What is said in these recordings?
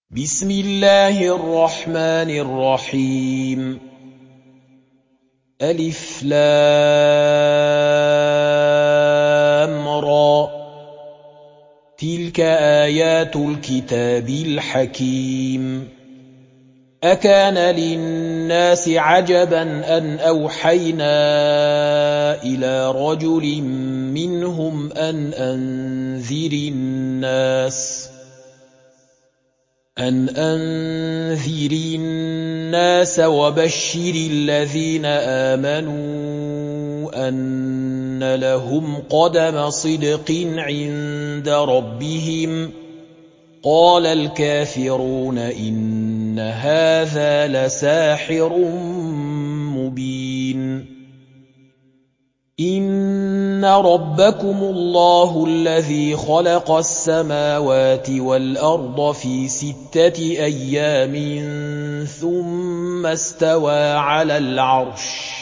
بسم الله الرحمن الرحيم ألف لام را تلك آيات الكتاب الحكيم أكان للناس عجبا أن أوحينا إلى رجل منهم أن أنذر الناس وبشر الذين آمنوا أن لهم قدم صدق عند ربهم قال الكافرون إن هذا لساحر مبين إن ربكم الله الذي خلق السماوات والأرض في 6 أيام ثم استوى على العرش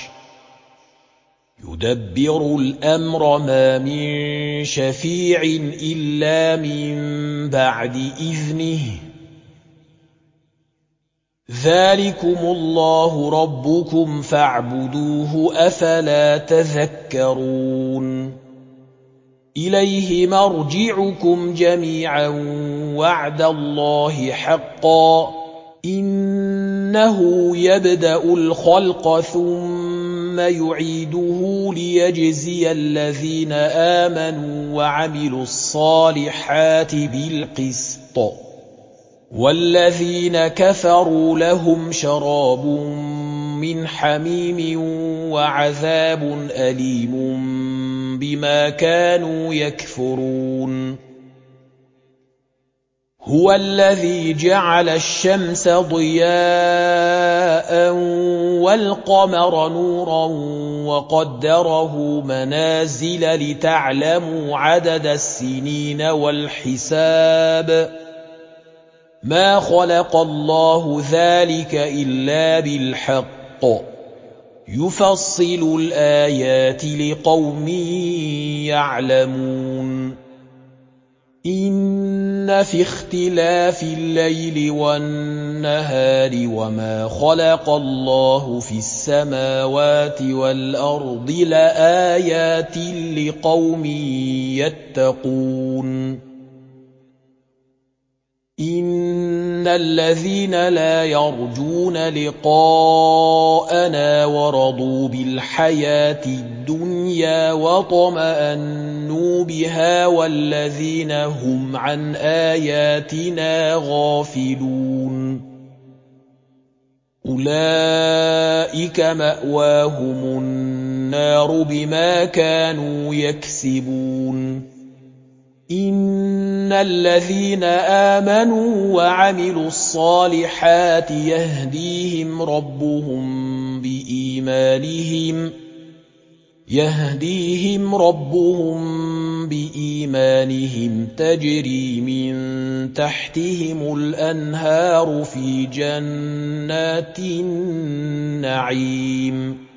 يدبر الأمر ما من شفيع إلا من بعد إذنه ذلكم الله ربكم فاعبدوه أفلا تذكرون إليه مرجعكم جميعا وعد الله حقا إنه يبدأ الخلق ثم يعيده ليجزي الذين آمنوا وعملوا الصالحات بالقسط والذين كفروا لهم شراب من حميم وعذاب أليم بما كانوا يكفرون هو الذي جعل الشمس ضياء والقمر نورا وقدره منازل لتعلموا عدد السنين والحساب ما خلق الله ذلك إلا بالحق يفصل الآيات لقوم يعلمون إن في اختلاف الليل والنهار وما خلق الله في السماوات والأرض لآيات لقوم يتقون إن الذين لا يرجون لقاءنا ورضوا بالحياة الدنيا وطمأنوا بها والذين هم عن آياتنا غافلون أولئك مأواهم النار بما كانوا يكسبون إن الذين آمنوا وعملوا الصالحات يهديهم ربهم بإيمانهم تجري من تحتهم الأنهار في جنات النعيم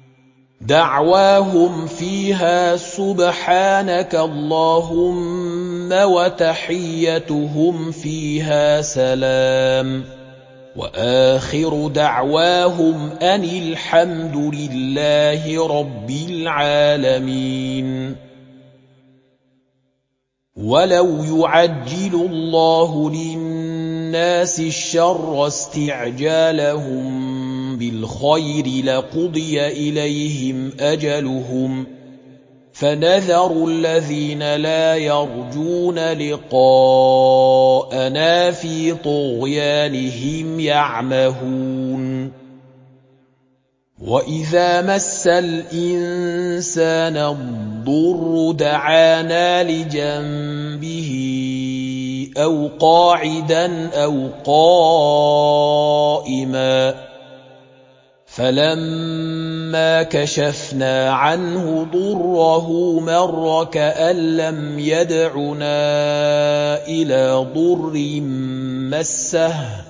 دعواهم فيها سبحانك اللهم وتحيتهم فيها سلام وآخر دعواهم أن الحمد لله رب العالمين ولو يعجل الله للناس الشر استعجالهم بالخير لقضي إليهم أجلهم فنذر الذين لا يرجون لقاءنا في طغيانهم يعمهون وإذا مس الإنسان الضر دعانا لجنبه أو قاعدا أو قائما فلما كشفنا عنه ضره مر كأن لم يدعنا إلى ضر مسه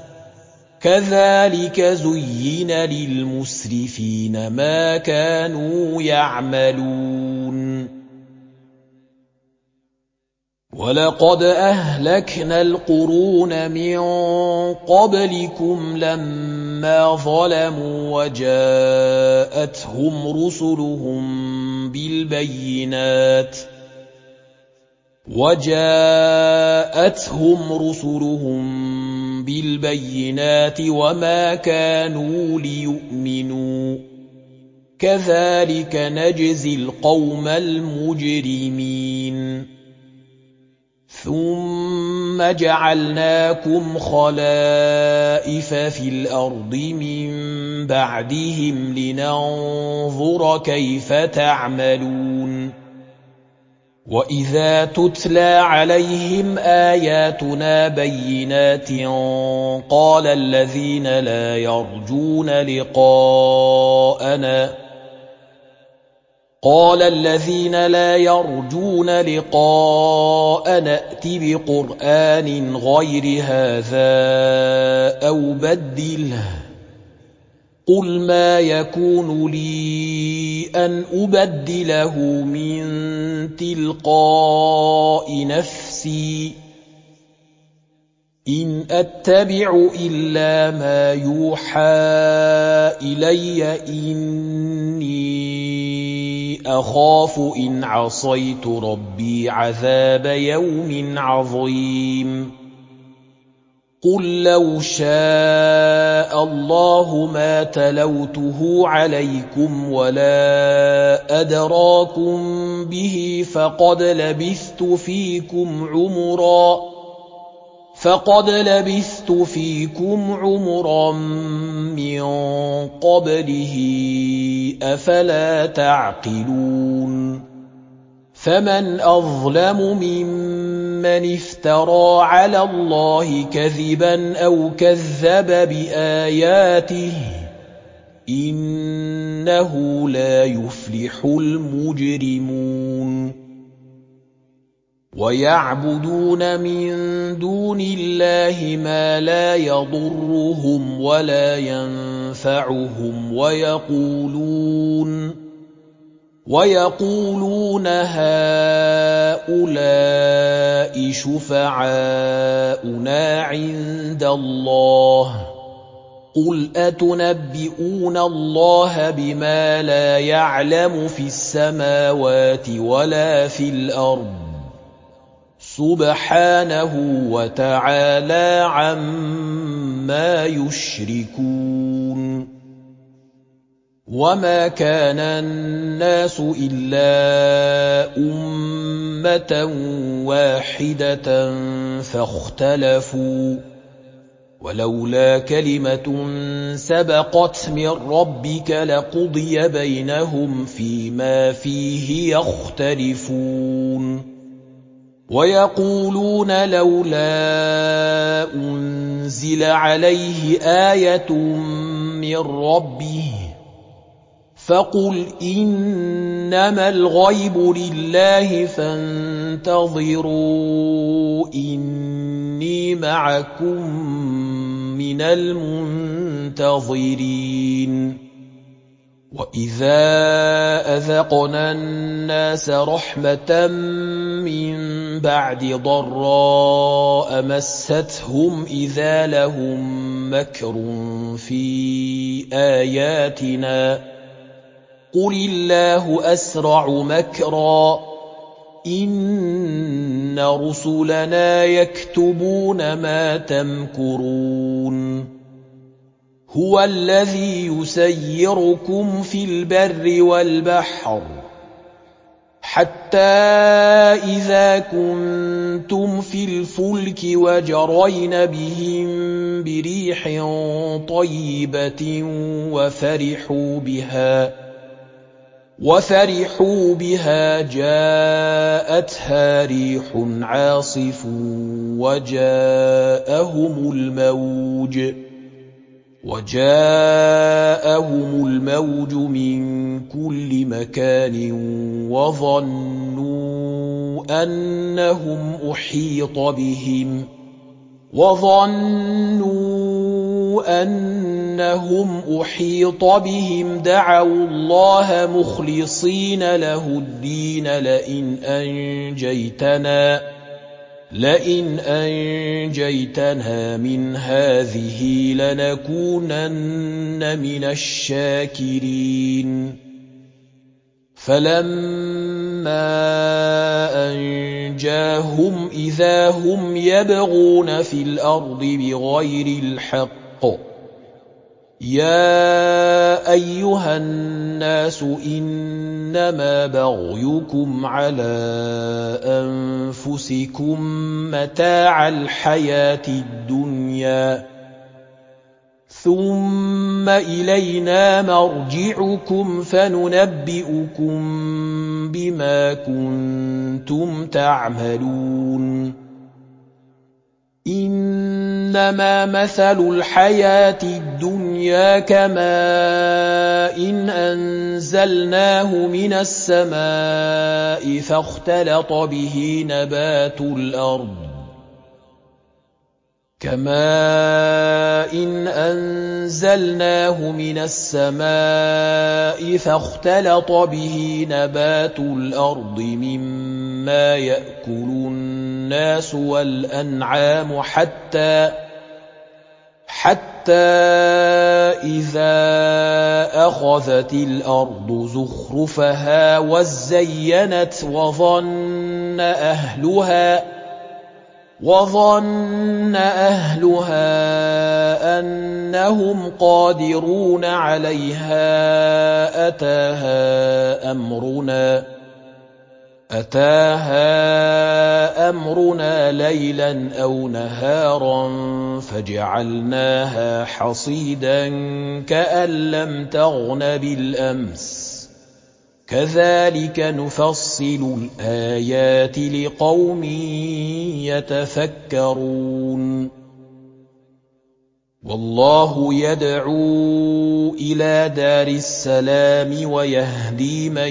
كذلك زين للمسرفين ما كانوا يعملون وَلَقَدْ أَهْلَكْنَا الْقُرُونَ مِن قَبْلِكُمْ لَمَّا ظَلَمُوا وَجَاءَتْهُمْ رُسُلُهُم بِالْبَيِّنَاتِ وَمَا كَانُوا لِيُؤْمِنُوا ۚ كَذَٰلِكَ نَجْزِي الْقَوْمَ الْمُجْرِمِينَ ثُمَّ جَعَلْنَاكُمْ خَلَائِفَ فِي الْأَرْضِ مِن بَعْدِهِمْ لِنَنظُرَ كَيْفَ تَعْمَلُونَ وَإِذَا تُتْلَىٰ عَلَيْهِمْ آيَاتُنَا بَيِّنَاتٍ قَالَ الَّذِينَ لَا يَرْجُونَ لِقَاءَنَا ائْتِ بِقُرْآنٍ غَيْرِ هَٰذَا أَوْ بَدِّلْهُ ۚ قُلْ مَا يَكُونُ لِي أَنْ أُبَدِّلَهُ مِن تِلْقَاءِ نَفْسِي ۖ إِنْ أَتَّبِعُ إِلَّا مَا يُوحَىٰ إِلَيَّ ۖ إِنِّي أَخَافُ إِنْ عَصَيْتُ رَبِّي عَذَابَ يَوْمٍ عَظِيمٍ قُل لَّوْ شَاءَ اللَّهُ مَا تَلَوْتُهُ عَلَيْكُمْ وَلَا أَدْرَاكُم بِهِ ۖ فَقَدْ لَبِثْتُ فِيكُمْ عُمُرًا مِّن قَبْلِهِ ۚ أَفَلَا تَعْقِلُونَ فَمَنْ أَظْلَمُ مِمَّنِ افْتَرَىٰ عَلَى اللَّهِ كَذِبًا أَوْ كَذَّبَ بِآيَاتِهِ ۚ إِنَّهُ لَا يُفْلِحُ الْمُجْرِمُونَ وَيَعْبُدُونَ مِن دُونِ اللَّهِ مَا لَا يَضُرُّهُمْ وَلَا يَنفَعُهُمْ وَيَقُولُونَ هَٰؤُلَاءِ شُفَعَاؤُنَا عِندَ اللَّهِ ۚ قُلْ أَتُنَبِّئُونَ اللَّهَ بِمَا لَا يَعْلَمُ فِي السَّمَاوَاتِ وَلَا فِي الْأَرْضِ ۚ سُبْحَانَهُ وَتَعَالَىٰ عَمَّا يُشْرِكُونَ وَمَا كَانَ النَّاسُ إِلَّا أُمَّةً وَاحِدَةً فَاخْتَلَفُوا ۚ وَلَوْلَا كَلِمَةٌ سَبَقَتْ مِن رَّبِّكَ لَقُضِيَ بَيْنَهُمْ فِيمَا فِيهِ يَخْتَلِفُونَ وَيَقُولُونَ لَوْلَا أُنزِلَ عَلَيْهِ آيَةٌ مِّن رَّبِّهِ ۖ فَقُلْ إِنَّمَا الْغَيْبُ لِلَّهِ فَانتَظِرُوا إِنِّي مَعَكُم مِّنَ الْمُنتَظِرِينَ وَإِذَا أَذَقْنَا النَّاسَ رَحْمَةً مِّن بَعْدِ ضَرَّاءَ مَسَّتْهُمْ إِذَا لَهُم مَّكْرٌ فِي آيَاتِنَا ۚ قُلِ اللَّهُ أَسْرَعُ مَكْرًا ۚ إِنَّ رُسُلَنَا يَكْتُبُونَ مَا تَمْكُرُونَ هُوَ الَّذِي يُسَيِّرُكُمْ فِي الْبَرِّ وَالْبَحْرِ حَتَّىٰ إِذَا كُنتُمْ فِي الْفُلْكِ وَجَرَيْنَ بِهِم بِرِيحٍ طَيِّبَةٍ وَفَرِحُوا بِهَا جَاءَتْهَا رِيحٌ عَاصِفٌ وَجَاءَهُمُ الْمَوْجُ مِن كُلِّ مَكَانٍ وَظَنُّوا أَنَّهُمْ أُحِيطَ بِهِمْ دَعَوُا اللَّهَ مُخْلِصِينَ لَهُ الدِّينَ لَئِنْ أَنجَيْتَنَا لئن أنجيتنا من هذه لنكونن من الشاكرين فلما أنجاهم إذا هم يبغون في الأرض بغير الحق يا أيها الناس إنما بغيكم على أنفسكم متاع الحياة الدنيا ثم إلينا مرجعكم فننبئكم بما كنتم تعملون إنما مثل الحياة الدنيا كماء إن أنزلناه من السماء فاختلط به نبات الأرض مما يأكل الناس والأنعام حتى إذا أخذت الأرض زخرفها وزينت وظن أهلها أنهم قادرون عليها أتاها أمرنا ليلا أو نهارا فجعلناها حصيدا كأن لم تغن بالأمس كذلك نفصل الآيات لقوم يتفكرون والله يدعو إلى دار السلام ويهدي من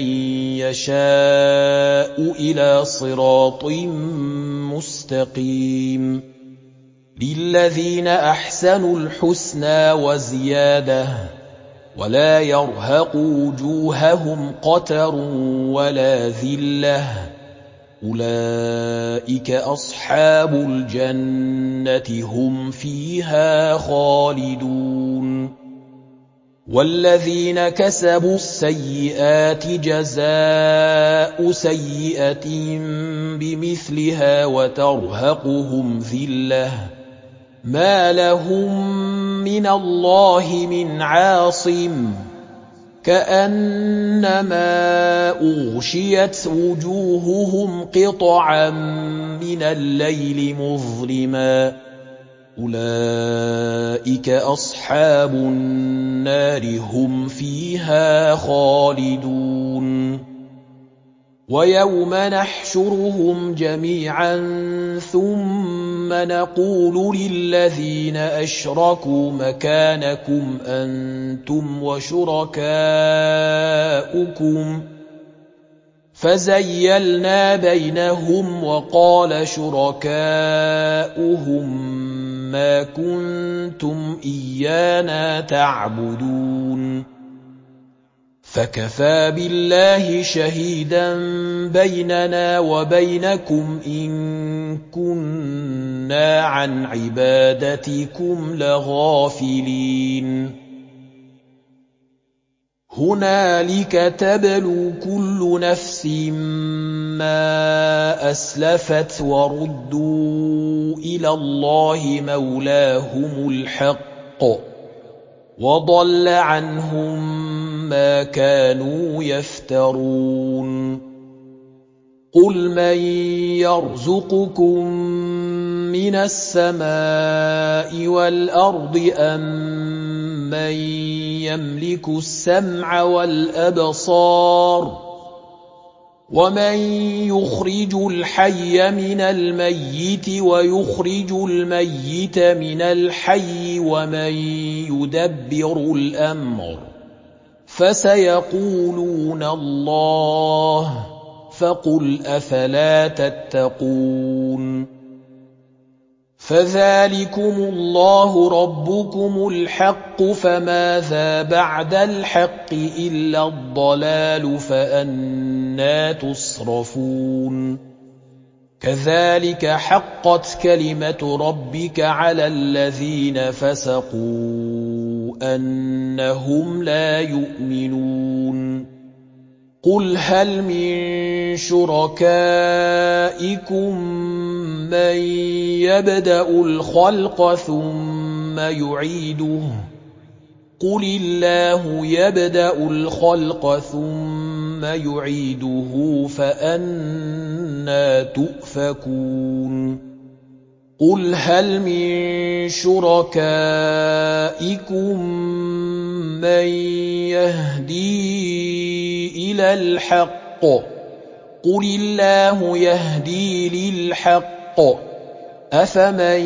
يشاء إلى صراط مستقيم للذين أحسنوا الحسنى وزيادة ولا يرهق وجوههم قتر ولا ذلة أولئك أصحاب الجنة هم فيها خالدون والذين كسبوا السيئات جزاء سيئة بمثلها وترهقهم ذلة ما لهم من الله من عاصم كأنما أغشيت وجوههم قطعا من الليل مظلما أولئك أصحاب النار هم فيها خالدون ويوم نحشرهم جميعا ثم نقول للذين أشركوا مكانكم أنتم وشركاؤكم فزيلنا بينهم وقال شركاؤهم ما كنتم إيانا تعبدون فكفى بالله شهيدا بيننا وبينكم إن كنا عن عبادتكم لغافلين هنالك تبلو كل نفس ما أسلفت وردوا إلى الله مولاهم الحق وضل عنهم ما كانوا يفترون قل من يرزقكم من السماء والأرض أم من يملك السمع والأبصار ومن يخرج الحي من الميت ويخرج الميت من الحي ومن يدبر الأمر فسيقولون الله فقل أفلا تتقون فذلكم الله ربكم الحق فماذا بعد الحق إلا الضلال فأنى تصرفون كذلك حقت كلمة ربك على الذين فسقوا أنهم لا يؤمنون قل هل من شركائكم من يبدأ الخلق ثم يعيده قل الله يبدأ الخلق ثم يعيده فأنى تؤفكون قل هل من شركائكم من يهدي إلى الحق قل الله يهدي للحق أفمن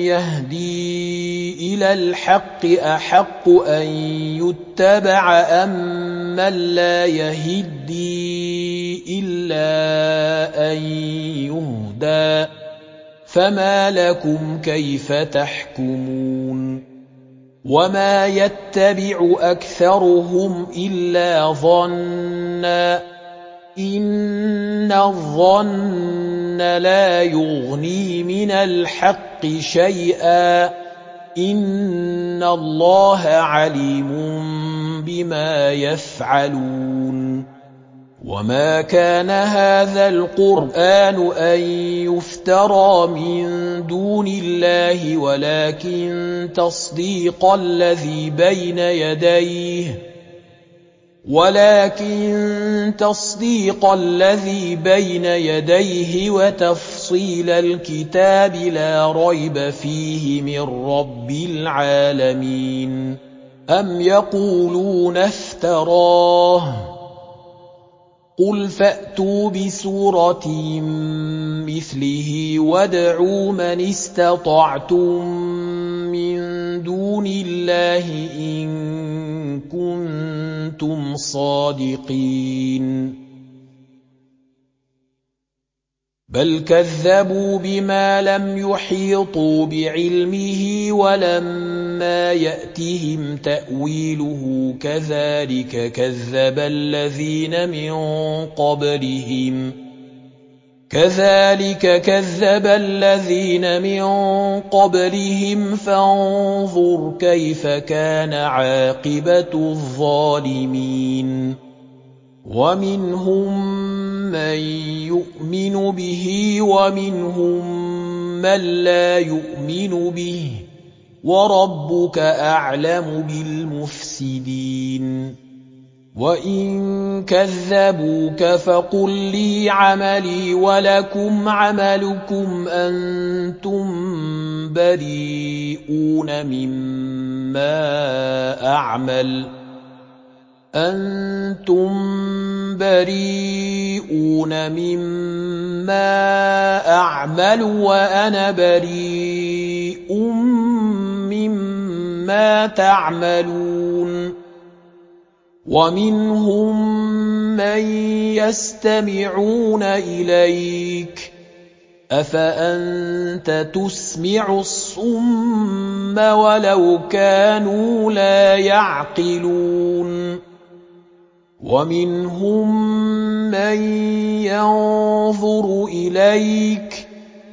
يهدي إلى الحق أحق أن يتبع أمن لا يهدي إلا أن يهدى فما لكم كيف تحكمون وما يتبع أكثرهم إلا ظنا إن الظن لا يغني من الحق شيئا إن الله عليم بما يفعلون وما كان هذا القرآن أن يفترى من دون الله ولكن تصديق الذي بين يديه وتفصيل الكتاب لا ريب فيه من رب العالمين أم يقولون افتراه قل فأتوا بسورة مثله وادعوا من استطعتم من دون الله إن كنتم صادقين بل كذبوا بما لم يحيطوا بعلمه ولما يأتهم تأويله كذلك كذب الذين من قبلهم فانظر كيف كان عاقبة الظالمين ومنهم من يؤمن به ومنهم من لا يؤمن به وربك أعلم بالمفسدين وإن كذبوك فقل لي عملي ولكم عملكم أنتم بريئون مما أعمل وأنا بريء مما تعملون ومنهم من يستمعون إليك أفأنت تسمع الصم ولو كانوا لا يعقلون ومنهم من ينظر إليك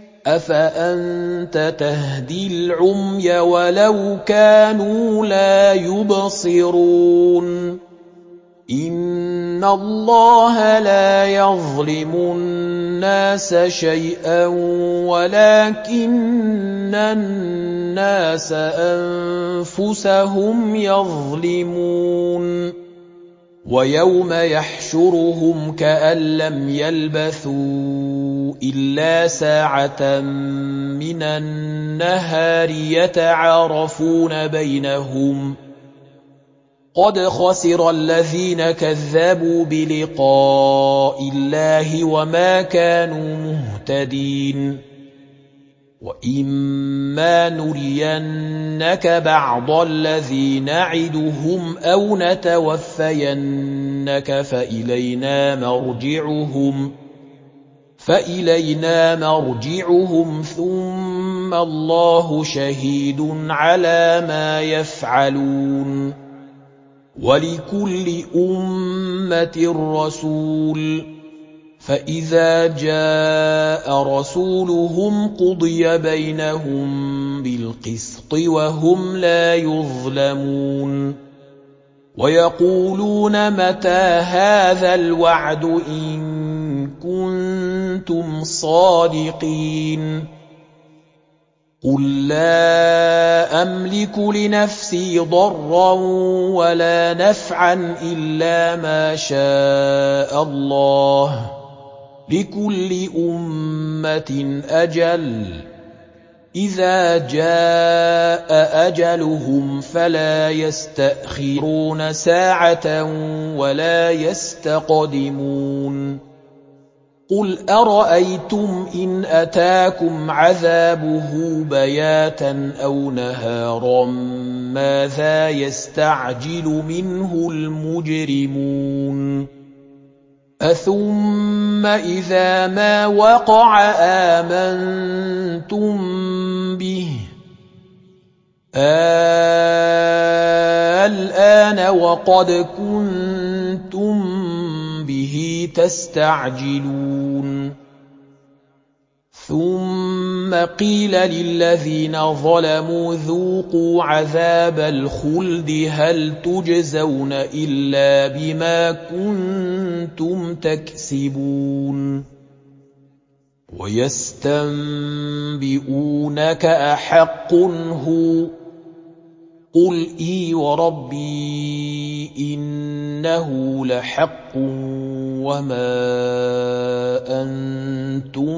أفأنت تهدي العمي ولو كانوا لا يبصرون إن الله لا يظلم الناس شيئا ولكن الناس أنفسهم يظلمون ويوم يحشرهم كأن لم يلبثوا إلا ساعة من النهار يتعارفون بينهم قد خسر الذين كذبوا بلقاء الله وما كانوا مهتدين وإما نرينك بعض الذي نعدهم أو نتوفينك فإلينا مرجعهم ثم الله شهيد على ما يفعلون ولكل أمة رسول فإذا جاء رسولهم قضي بينهم بالقسط وهم لا يظلمون ويقولون متى هذا الوعد إن كنتم صادقين قل لا أملك لنفسي ضرا ولا نفعا إلا ما شاء الله لكل أمة أجل إذا جاء أجلهم فلا يستأخرون ساعة ولا يستقدمون قل أرأيتم إن أتاكم عذابه بياتا أو نهارا ماذا يستعجل منه المجرمون أثم إذا ما وقع آمنتم به الآن وقد كنتم به تستعجلون ثم قيل للذين ظلموا ذوقوا عذاب الخلد هل تجزون إلا بما كنتم تكسبون ويستنبئونك أحق هو قل إي وربي إنه لحق وما أنتم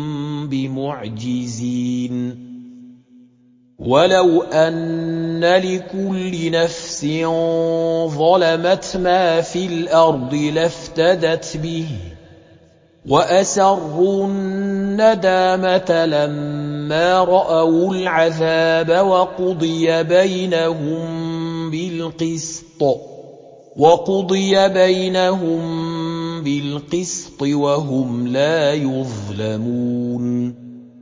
بمعجزين ولو أن لكل نفس ظلمت ما في الأرض لافتدت به وأسروا الندامة لما رأوا العذاب وقضي بينهم بالقسط وهم لا يظلمون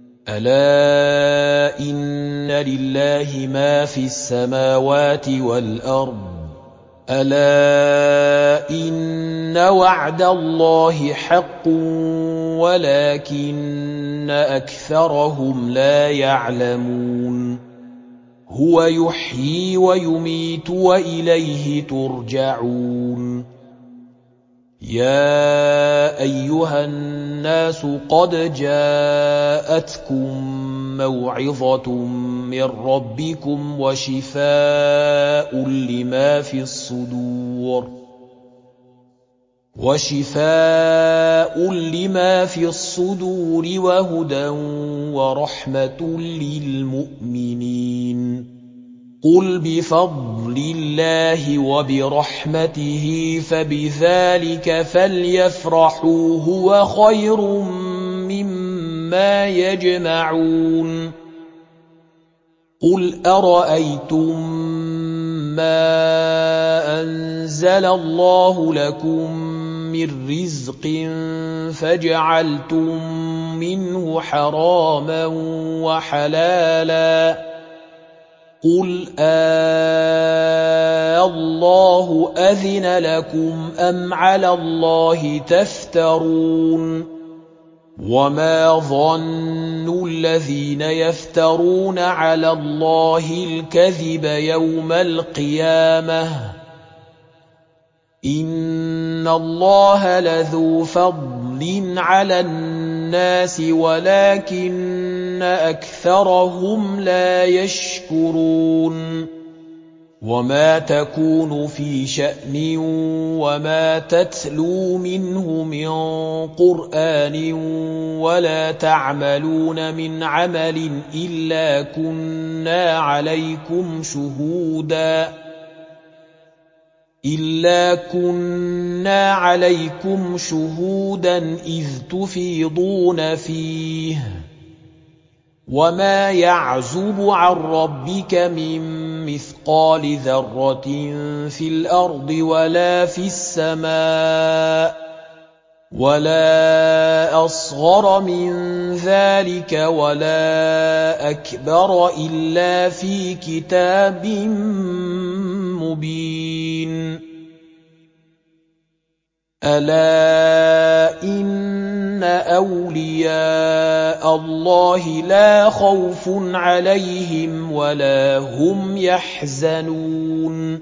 ألا إن لله ما في السماوات والأرض ألا إن وعد الله حق ولكن أكثرهم لا يعلمون هو يحيي ويميت وإليه ترجعون يا أيها الناس قد جاءتكم موعظة من ربكم وشفاء لما في الصدور وهدى ورحمة للمؤمنين قل بفضل الله وبرحمته فبذلك فليفرحوا هو خير مما يجمعون قل أرأيتم ما أنزل الله لكم من رزق فجعلتم منه حراما وحلالا قل الله أذن لكم أم على الله تفترون وما ظن الذين يفترون على الله الكذب يوم القيامة إن الله لذو فضل على الناس ولكن أكثرهم لا يشكرون وما تكون في شأن وما تتلو منه من قرآن ولا تعملون من عمل إلا كنا عليكم شهودا إذ تفيضون فيه وما يعزب عن ربك من مثقال ذرة في الأرض ولا في السماء ولا أصغر من ذلك ولا أكبر إلا في كتاب مبين ألا إن أولياء الله لا خوف عليهم ولا هم يحزنون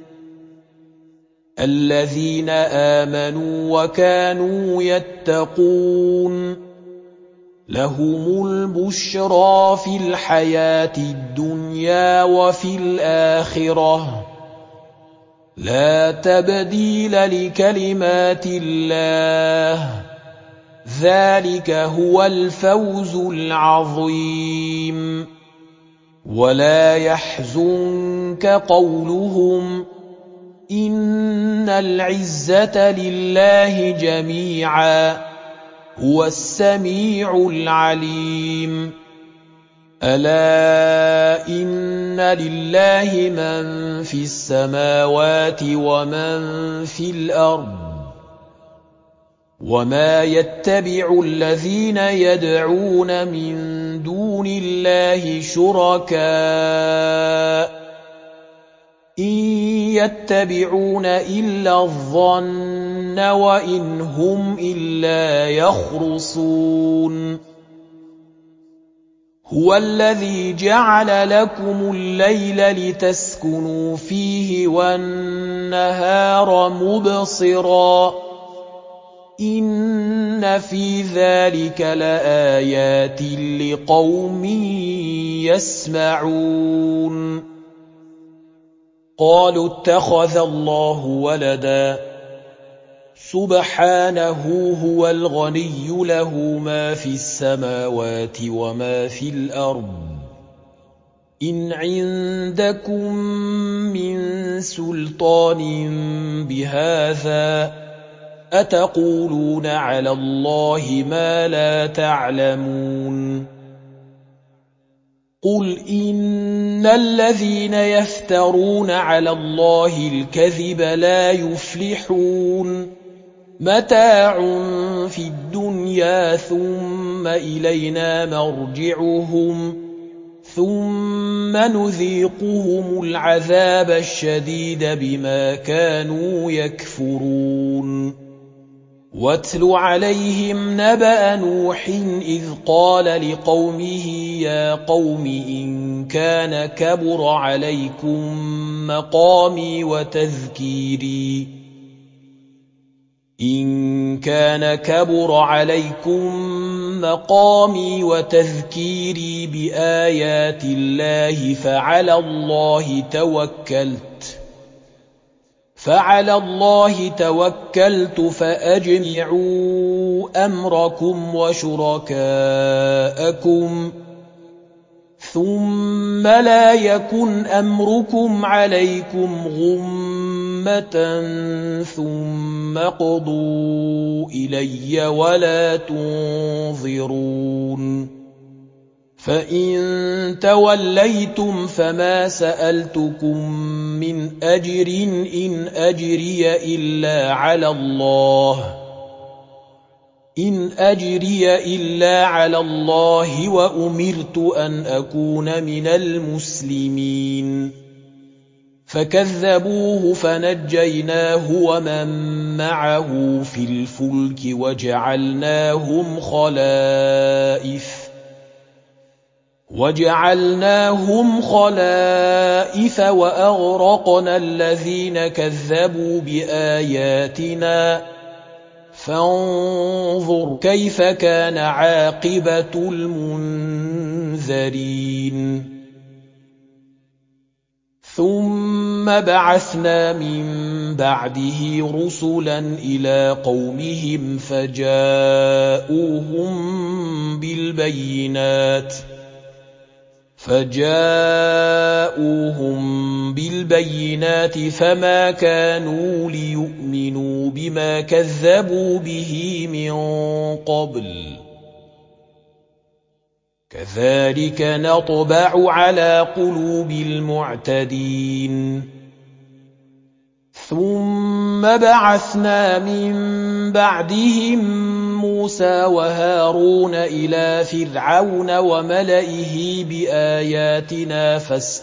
الذين آمنوا وكانوا يتقون لهم البشرى في الحياة الدنيا وفي الآخرة لا تبديل لكلمات الله ذلك هو الفوز العظيم ولا يحزنك قولهم إن العزة لله جميعا هو السميع العليم ألا إن لله من في السماوات ومن في الأرض وما يتبع الذين يدعون من دون الله شركاء إن يتبعون إلا الظن وإن هم إلا يخرصون هو الذي جعل لكم الليل لتسكنوا فيه والنهار مبصرا إن في ذلك لآيات لقوم يسمعون قالوا اتخذ الله ولدا سبحانه هو الغني له ما في السماوات وما في الأرض إن عندكم من سلطان بهذا أتقولون على الله ما لا تعلمون قل إن الذين يفترون على الله الكذب لا يفلحون متاع في الدنيا ثم إلينا مرجعهم ثم نذيقهم العذاب الشديد بما كانوا يكفرون واتل عليهم نبأ نوح إذ قال لقومه يا قوم إن كان كبر عليكم مقامي وتذكيري بآيات الله فعلى الله توكلت فأجمعوا أمركم وشركاءكم ثم لا يكن أمركم عليكم غمة ثم اقضوا إلي ولا تنظرون فإن توليتم فما سألتكم من أجر إن أجري إلا على الله وأمرت أن أكون من المسلمين فكذبوه فنجيناه ومن معه في الفلك وجعلناهم خلائف وأغرقنا الذين كذبوا بآياتنا فانظر كيف كان عاقبة المنذرين ثم بعثنا من بعده رسلا إلى قومهم فجاءوهم بالبينات فما كانوا ليؤمنوا بما كذبوا به من قبل كذلك نطبع على قلوب المعتدين ثم بعثنا من بعدهم موسى وهارون إلى فرعون وملئه بآياتنا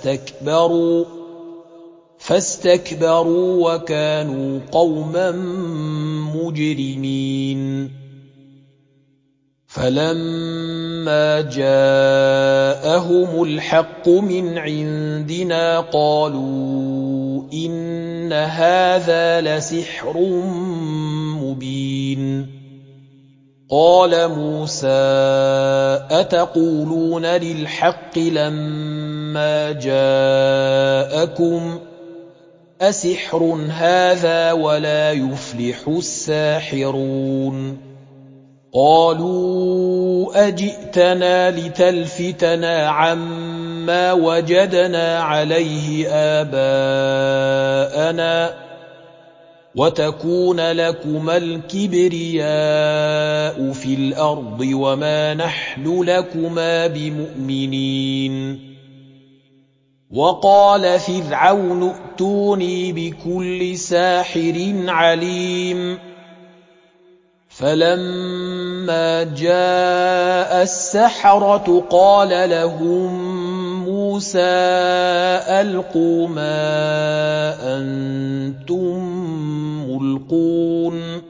فاستكبروا وكانوا قوما مجرمين فَلَمَّا جَاءَهُمُ الْحَقُّ مِنْ عِندِنَا قَالُوا إِنَّ هَٰذَا لَسِحْرٌ مُّبِينٌ قَالَ مُوسَىٰ أَتَقُولُونَ لِلْحَقِّ لَمَّا جَاءَكُمْ ۖ أَسِحْرٌ هَٰذَا وَلَا يُفْلِحُ السَّاحِرُونَ قَالُوا أَجِئْتَنَا لِتَلْفِتَنَا عَمَّا وَجَدْنَا عَلَيْهِ آبَاءَنَا وَتَكُونَ لَكُمَا الْكِبْرِيَاءُ فِي الْأَرْضِ وَمَا نَحْنُ لَكُمَا بِمُؤْمِنِينَ وَقَالَ فِرْعَوْنُ ائْتُونِي بِكُلِّ سَاحِرٍ عَلِيمٍ فَلَمَّا جَاءَ السَّحَرَةُ قَالَ لَهُم مُّوسَىٰ أَلْقُوا مَا أَنتُم مُّلْقُونَ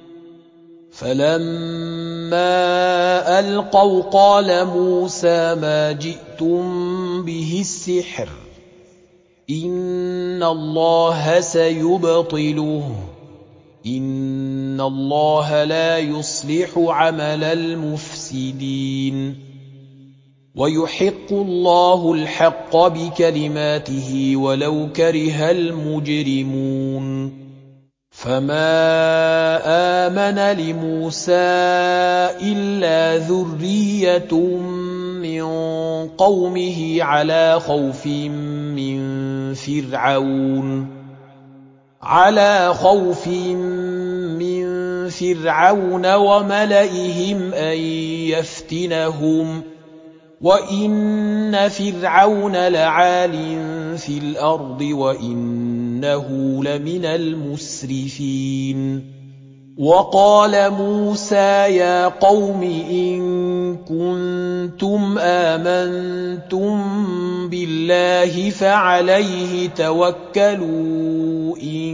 فَلَمَّا أَلْقَوْا قَالَ مُوسَىٰ مَا جِئْتُم بِهِ السِّحْرُ ۖ إِنَّ اللَّهَ سَيُبْطِلُهُ ۖ إِنَّ اللَّهَ لَا يُصْلِحُ عَمَلَ الْمُفْسِدِينَ وَيُحِقُّ اللَّهُ الْحَقَّ بِكَلِمَاتِهِ وَلَوْ كَرِهَ الْمُجْرِمُونَ فَمَا آمَنَ لِمُوسَىٰ إِلَّا ذُرِّيَّةٌ مِّن قَوْمِهِ عَلَىٰ خَوْفٍ مِّن فِرْعَوْنَ وَمَلَئِهِمْ أَن يَفْتِنَهُمْ ۚ وَإِنَّ فِرْعَوْنَ لَعَالٍ فِي الْأَرْضِ وَإِنَّهُ لَمِنَ الْمُسْرِفِينَ وَقَالَ مُوسَىٰ يَا قَوْمِ إِن كُنتُمْ آمَنتُم بِاللَّهِ فَعَلَيْهِ تَوَكَّلُوا إِن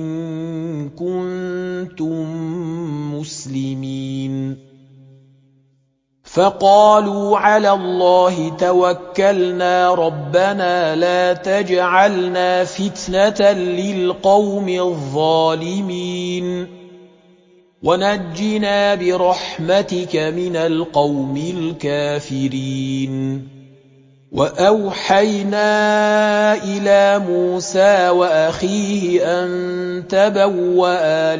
كُنتُم مُّسْلِمِينَ فَقَالُوا عَلَى اللَّهِ تَوَكَّلْنَا رَبَّنَا لَا تَجْعَلْنَا فِتْنَةً لِّلْقَوْمِ الظَّالِمِينَ وَنَجِّنَا بِرَحْمَتِكَ مِنَ الْقَوْمِ الْكَافِرِينَ وَأَوْحَيْنَا إِلَىٰ مُوسَىٰ وَأَخِيهِ أَن تَبَوَّآ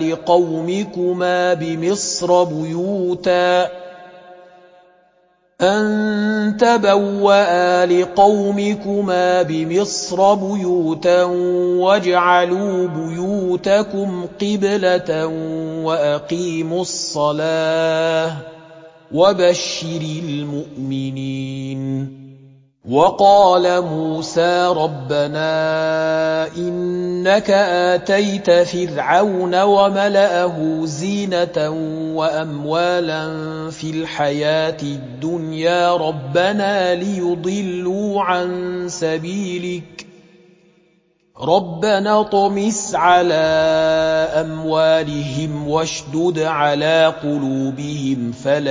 لِقَوْمِكُمَا بِمِصْرَ بُيُوتًا وَاجْعَلُوا بُيُوتَكُمْ قِبْلَةً وَأَقِيمُوا الصَّلَاةَ وَبَشِّرِ الْمُؤْمِنِينَ وَقَالَ مُوسَىٰ رَبَّنَا إِنَّكَ آتَيْتَ فِرْعَوْنَ وَمَلَأَهُ زِينَةً وَأَمْوَالًا فِي الْحَيَاةِ الدُّنْيَا رَبَّنَا لِيُضِلُّوا عَن سَبِيلِكَ رَبَّنَا اطْمِسْ عَلَىٰ أَمْوَالِهِمْ وَاشْدُدْ عَلَىٰ قُلُوبِهِمْ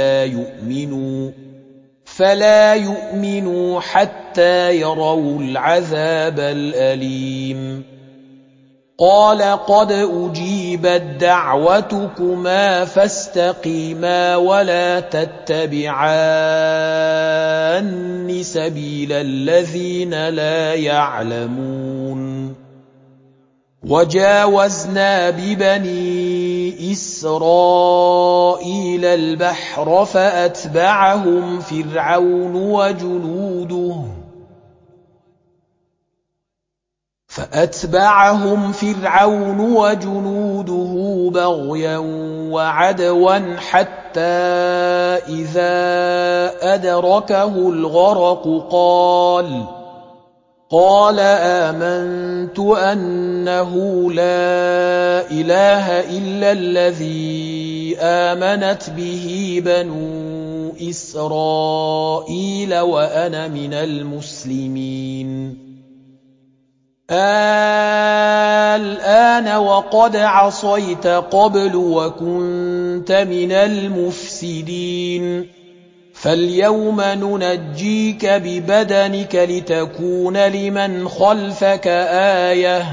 فَلَا يُؤْمِنُوا حَتَّىٰ يَرَوُا الْعَذَابَ الْأَلِيمَ قَالَ قَدْ أُجِيبَتْ دَعْوَتُكُمَا فَاسْتَقِيمَا وَلَا تَتَّبِعَانِّ سَبِيلَ الَّذِينَ لَا يَعْلَمُونَ وَجَاوَزْنَا بِبَنِي إِسْرَائِيلَ الْبَحْرَ فَأَتْبَعَهُمْ فِرْعَوْنُ وَجُنُودُهُ بَغْيًا وَعَدْوًا حَتَّىٰ إِذَا أَدْرَكَهُ الْغَرَقُ قَالَ آمَنتُ أَنَّهُ لَا إِلَٰهَ إِلَّا الَّذِي آمَنَتْ بِهِ بَنُو إِسْرَائِيلَ وَأَنَا مِنَ الْمُسْلِمِينَ الْآنَ وَقَدْ عَصَيْتَ قَبْلُ وَكُنتَ مِنَ الْمُفْسِدِينَ فاليوم ننجيك ببدنك لتكون لمن خلفك آية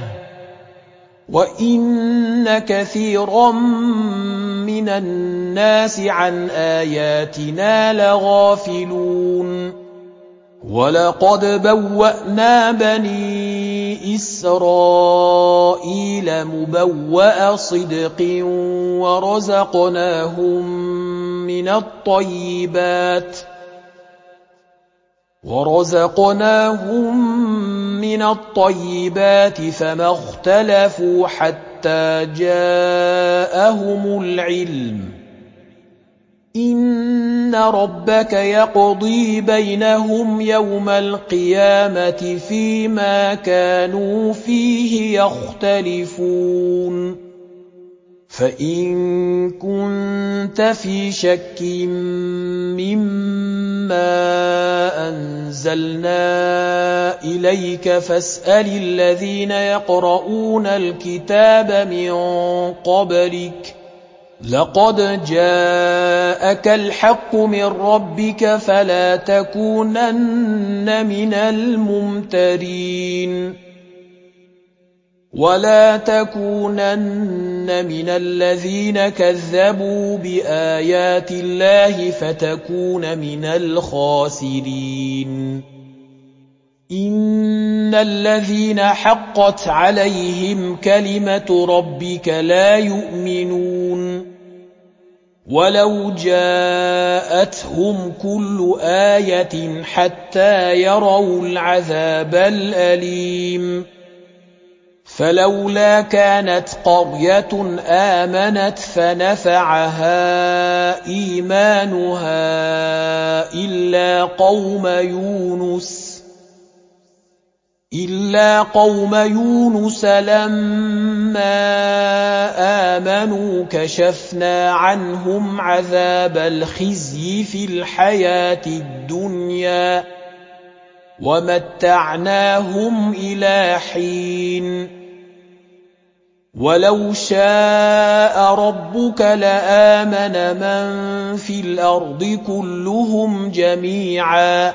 وإن كثيرا من الناس عن آياتنا لغافلون ولقد بوأنا بني إسرائيل مبوأ صدق ورزقناهم من الطيبات فما اختلفوا حتى جاءهم العلم إن ربك يقضي بينهم يوم القيامة فيما كانوا فيه يختلفون فإن كنت في شك مما أنزلنا إليك فاسأل الذين يقرؤون الكتاب من قبلك لقد جاءك الحق من ربك فلا تكونن من الممترين ولا تكونن من الذين كذبوا بآيات الله فتكون من الخاسرين إن الذين حقت عليهم كلمة ربك لا يؤمنون ولو جاءتهم كل آية حتى يروا العذاب الأليم فلولا كانت قرية آمنت فنفعها إيمانها إلا قوم يونس لما آمنوا كشفنا عنهم عذاب الخزي في الحياة الدنيا ومتعناهم إلى حين ولو شاء ربك لآمن من في الأرض كلهم جميعا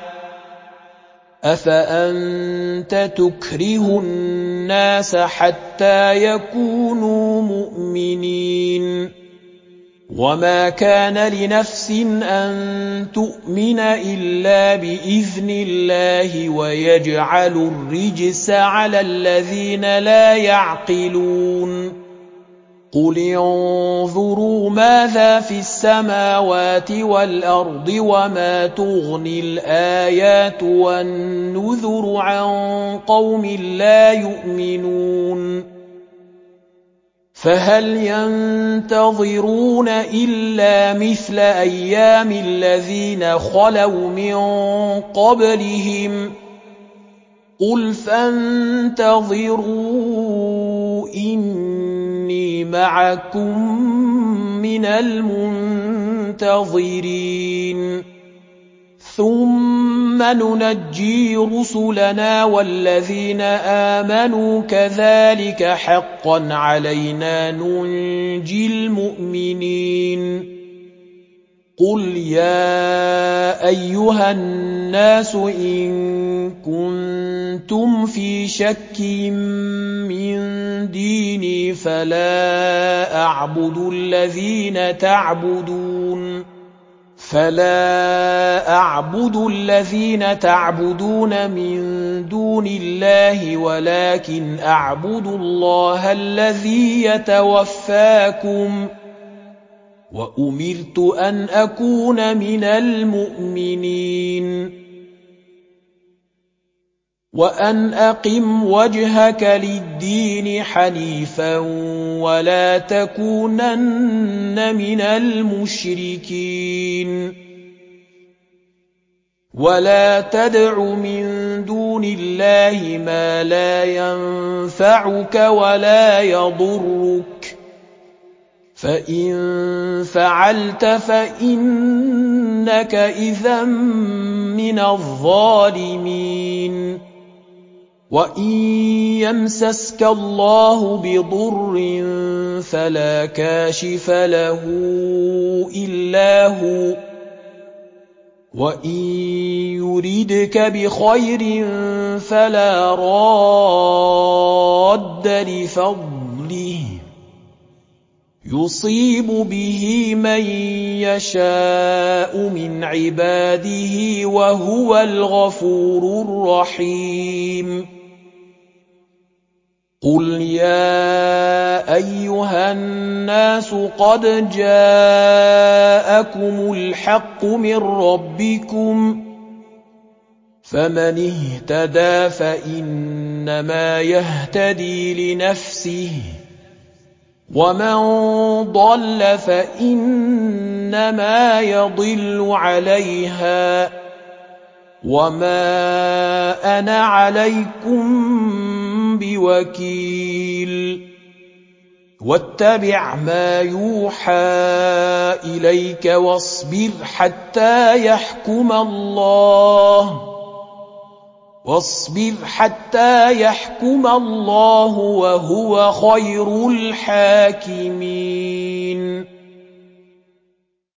أفأنت تكره الناس حتى يكونوا مؤمنين وما كان لنفس أن تؤمن إلا بإذن الله ويجعل الرجس على الذين لا يعقلون قل انظروا ماذا في السماوات والأرض وما تغني الآيات والنذر عن قوم لا يؤمنون فهل ينتظرون إلا مثل أيام الذين خلوا من قبلهم قل فانتظروا إني معكم من المنتظرين ثم ننجي رسلنا والذين آمنوا كذلك حقا علينا ننجي المؤمنين قل يا أيها الناس إن كنتم في شك من ديني فلا أعبد الذين تعبدون من دون الله ولكن أعبد الله الذي يتوفاكم وأمرت أن أكون من المؤمنين وأن أقم وجهك للدين حنيفا ولا تكونن من المشركين ولا تدع من دون الله ما لا ينفعك ولا يضرك فإن فعلت فإنك إذا من الظالمين وإن يمسسك الله بضر فلا كاشف له إلا هو وَإِن يُرِدْكَ بِخَيْرٍ فَلَا رَادَّ لِفَضْلِهِ يُصِيبُ بِهِ مَن يَشَاءُ مِنْ عِبَادِهِ وَهُوَ الْغَفُورُ الرَّحِيمُ قُلْ يَا أَيُّهَا النَّاسُ قَدْ جَاءَكُمُ الْحَقُّ مِنْ رَبِّكُمْ فَمَنِ اهْتَدَىٰ فَإِنَّمَا يَهْتَدِي لِنَفْسِهِ وَمَنْ ضَلَّ فَإِنَّمَا يَضِلُّ عَلَيْهَا وَمَا أَنَا عَلَيْكُمْ بِوَكِيلٍ وَاتَّبِعْ مَا يُوحَىٰ إِلَيْكَ وَاصْبِرْ حَتَّىٰ يَحْكُمَ اللَّهُ وَهُوَ خَيْرُ الْحَاكِمِينَ